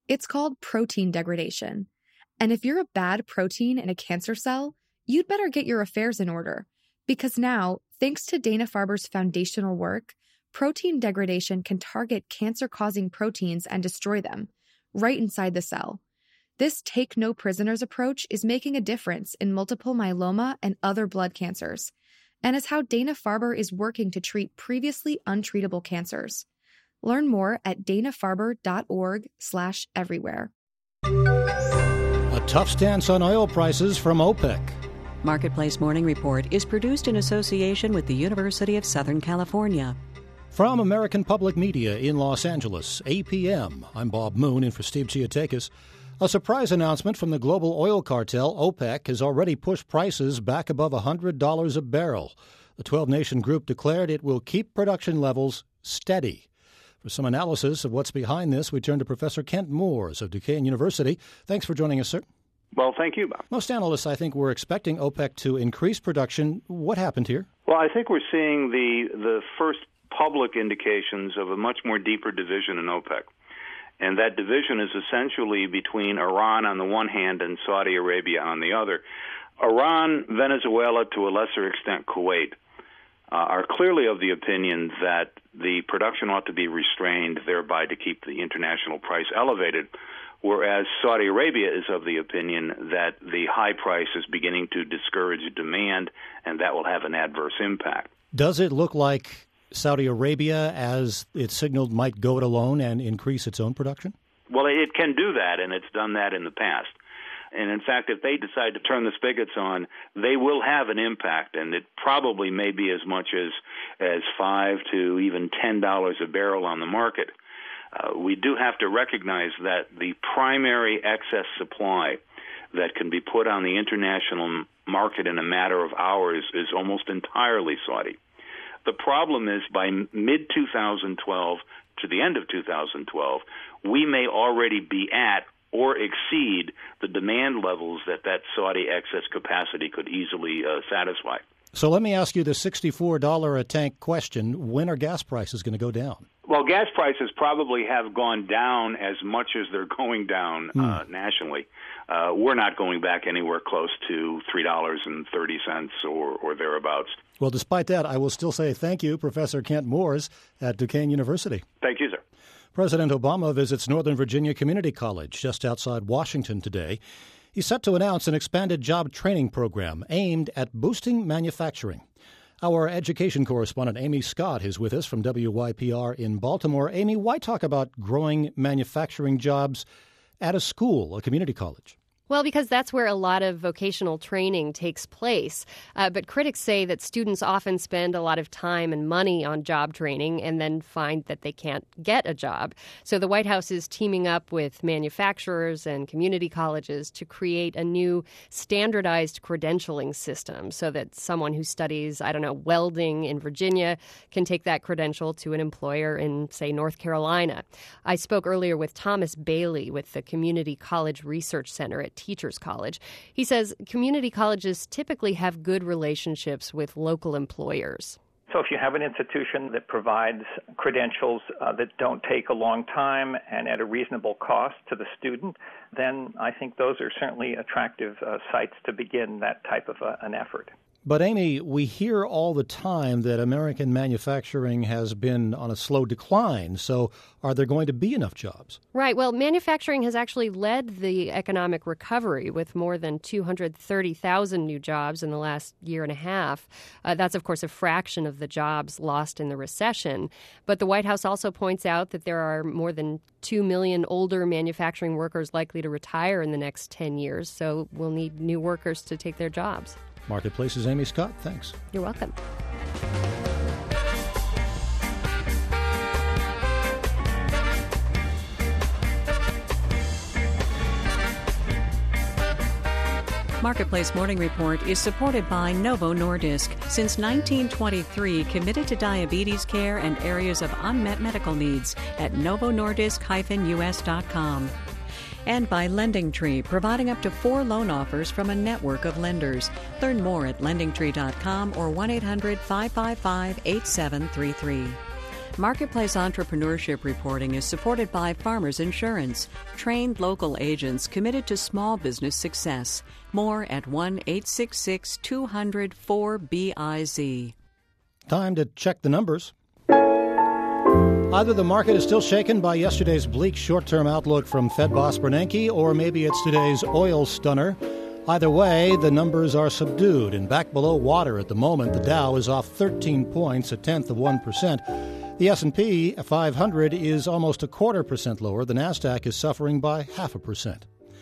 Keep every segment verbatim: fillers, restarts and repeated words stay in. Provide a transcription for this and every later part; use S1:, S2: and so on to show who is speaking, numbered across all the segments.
S1: It's called protein degradation. And if you're a bad protein in a cancer cell, you'd better get your affairs in order. Because now, thanks to Dana-Farber's foundational work, protein degradation can target cancer-causing proteins and destroy them, right inside the cell. This take-no-prisoners approach is making a difference in multiple myeloma and other blood cancers, and is how Dana-Farber is working to treat previously untreatable cancers. Learn more at dana-farber.org slash everywhere.
S2: A tough stance on oil prices from OPEC.
S3: Marketplace Morning Report is produced in association with the University of Southern California.
S2: From American Public Media in Los Angeles, A P M, I'm Bob Moon in for Steve Chiotakis. A surprise announcement from the global oil cartel, OPEC, has already pushed prices back above one hundred dollars a barrel. The twelve-nation group declared it will keep production levels steady. For some analysis of what's behind this, we turn to Professor Kent Moores of Duquesne University. Thanks for joining us, sir.
S4: Well, thank you, Bob.
S2: Most analysts, I think, were expecting OPEC to increase production. What happened here?
S4: Well, I think we're seeing the the first public indications of a much more deeper division in OPEC. And that division is essentially between Iran on the one hand and Saudi Arabia on the other. Iran, Venezuela, to a lesser extent Kuwait, uh, are clearly of the opinion that the production ought to be restrained, thereby to keep the international price elevated, whereas Saudi Arabia is of the opinion that the high price is beginning to discourage demand, and that will have an adverse impact.
S2: Does it look like Saudi Arabia, as it signaled, might go it alone and increase its own production?
S4: Well, it can do that, and it's done that in the past. And in fact, if they decide to turn the spigots on, they will have an impact, and it probably may be as much as as five to even ten dollars a barrel on the market. Uh, we do have to recognize that the primary excess supply that can be put on the international market in a matter of hours is almost entirely Saudi. The problem is by mid twenty twelve to the end of two thousand twelve, we may already be at or exceed the demand levels that that Saudi excess capacity could easily uh, satisfy.
S2: So let me ask you the sixty-four dollars a tank question. When are gas prices going to go down?
S4: Well, gas prices probably have gone down as much as they're going down
S2: hmm.
S4: uh, nationally. Uh, we're not going back anywhere close to three dollars and thirty cents or, or thereabouts.
S2: Well, despite that, I will still say thank you, Professor Kent Moores at Duquesne University.
S4: Thank you, sir.
S2: President Obama visits Northern Virginia Community College just outside Washington today. He's set to announce an expanded job training program aimed at boosting manufacturing. Our education correspondent Amy Scott is with us from W Y P R in Baltimore. Amy, why talk about growing manufacturing jobs at a school, a community college?
S5: Well, because that's where a lot of vocational training takes place. Uh, but critics say that students often spend a lot of time and money on job training and then find that they can't get a job. So the White House is teaming up with manufacturers and community colleges to create a new standardized credentialing system so that someone who studies, I don't know, welding in Virginia can take that credential to an employer in, say, North Carolina. I spoke earlier with Thomas Bailey with the Community College Research Center at Teachers College. He says community colleges typically have good relationships with local employers.
S6: So if you have an institution that provides credentials uh, that don't take a long time and at a reasonable cost to the student, then I think those are certainly attractive uh, sites to begin that type of uh, an effort.
S2: But, Amy, we hear all the time that American manufacturing has been on a slow decline. So are there going to be enough jobs?
S5: Right. Well, manufacturing has actually led the economic recovery with more than two hundred thirty thousand new jobs in the last year and a half. Uh, that's, of course, a fraction of the jobs lost in the recession. But the White House also points out that there are more than two million older manufacturing workers likely to retire in the next ten years. So we'll need new workers to take their jobs.
S2: Marketplace's Amy Scott, thanks.
S5: You're welcome.
S3: Marketplace Morning Report is supported by Novo Nordisk. Since nineteen twenty-three, committed to diabetes care and areas of unmet medical needs at novo nordisk dash u s dot com. And by LendingTree, providing up to four loan offers from a network of lenders. Learn more at lending tree dot com or one eight hundred five five five eight seven three three. Marketplace entrepreneurship reporting is supported by Farmers Insurance, trained local agents committed to small business success. More at one eight six six, two hundred, four B I Z.
S2: Time to check the numbers. Either the market is still shaken by yesterday's bleak short-term outlook from Fed boss Bernanke, or maybe it's today's oil stunner. Either way, the numbers are subdued and back below water at the moment. The Dow is off thirteen points, a tenth of one percent. The S and P five hundred is almost a quarter percent lower. The NASDAQ is suffering by half a percent.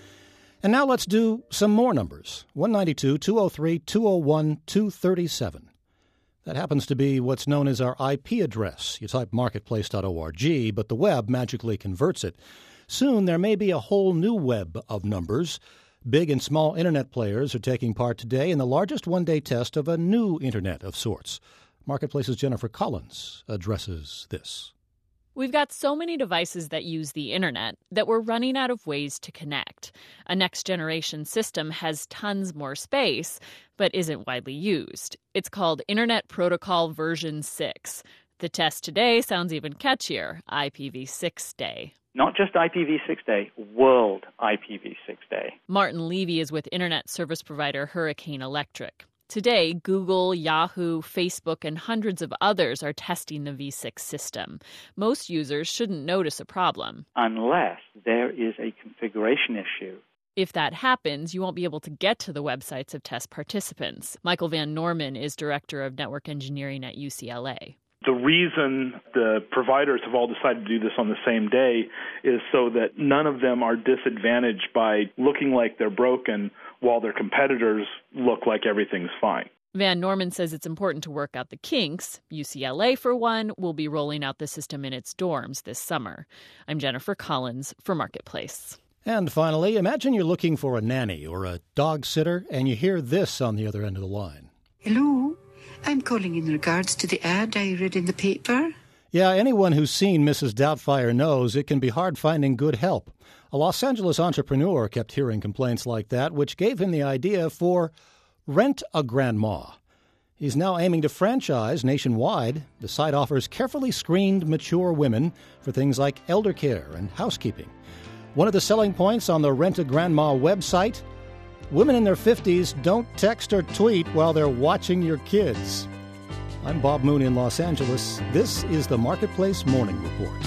S2: And now let's do some more numbers. one ninety-two, two oh three, two oh one, two thirty-seven. That happens to be what's known as our I P address. You type marketplace dot org, but the web magically converts it. Soon there may be a whole new web of numbers. Big and small internet players are taking part today in the largest one-day test of a new internet of sorts. Marketplace's Jennifer Collins addresses this.
S7: We've got so many devices that use the internet that we're running out of ways to connect. A next-generation system has tons more space, but isn't widely used. It's called Internet Protocol version six. The test today sounds even catchier, I P v six day.
S6: Not just I P v six day, World I P v six day.
S7: Martin Levy is with internet service provider Hurricane Electric. Today, Google, Yahoo, Facebook, and hundreds of others are testing the v six system. Most users shouldn't notice a problem.
S6: Unless there is a configuration issue.
S7: If that happens, you won't be able to get to the websites of test participants. Michael Van Norman is director of network engineering at U C L A.
S8: The reason the providers have all decided to do this on the same day is so that none of them are disadvantaged by looking like they're broken while their competitors look like everything's fine.
S7: Van Norman says it's important to work out the kinks. U C L A, for one, will be rolling out the system in its dorms this summer. I'm Jennifer Collins for Marketplace.
S2: And finally, imagine you're looking for a nanny or a dog sitter, and you hear this on the other end of the line.
S9: Hello, I'm calling in regards to the ad I read in the paper.
S2: Yeah, anyone who's seen Missus Doubtfire knows it can be hard finding good help. A Los Angeles entrepreneur kept hearing complaints like that, which gave him the idea for Rent-A-Grandma. He's now aiming to franchise nationwide. The site offers carefully screened mature women for things like elder care and housekeeping. One of the selling points on the Rent-A-Grandma website, women in their fifties don't text or tweet while they're watching your kids. I'm Bob Moon in Los Angeles. This is the Marketplace Morning Report.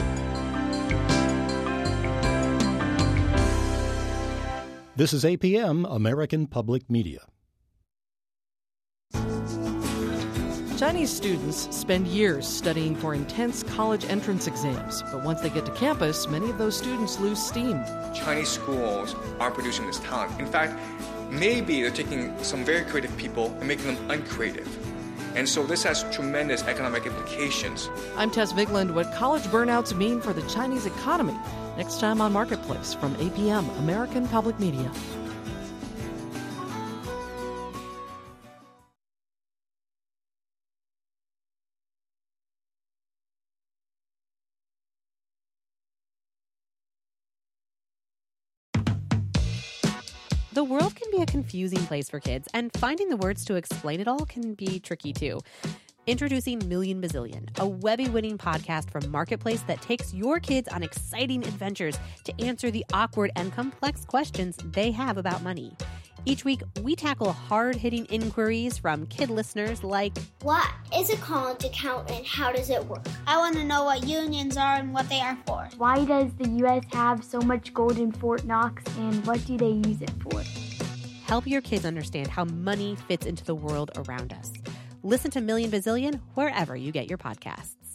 S2: This is A P M, American Public Media.
S10: Chinese students spend years studying for intense college entrance exams, but once they get to campus, many of those students lose steam.
S11: Chinese schools aren't producing this talent. In fact, maybe they're taking some very creative people and making them uncreative. And so this has tremendous economic implications.
S10: I'm Tess Vigland. What college burnouts mean for the Chinese economy. Next time on Marketplace from A P M, American Public Media.
S12: The world can be a confusing place for kids, and finding the words to explain it all can be tricky too. Introducing Million Bazillion, a Webby-winning podcast from Marketplace that takes your kids on exciting adventures to answer the awkward and complex questions they have about money. Each week, we tackle hard-hitting inquiries from kid listeners like,
S13: what is a college account and how does it work? I want to know what unions are and what they are for.
S14: Why does the U S have so much gold in Fort Knox and what do they use it for?
S12: Help your kids understand how money fits into the world around us. Listen to Million Bazillion wherever you get your podcasts.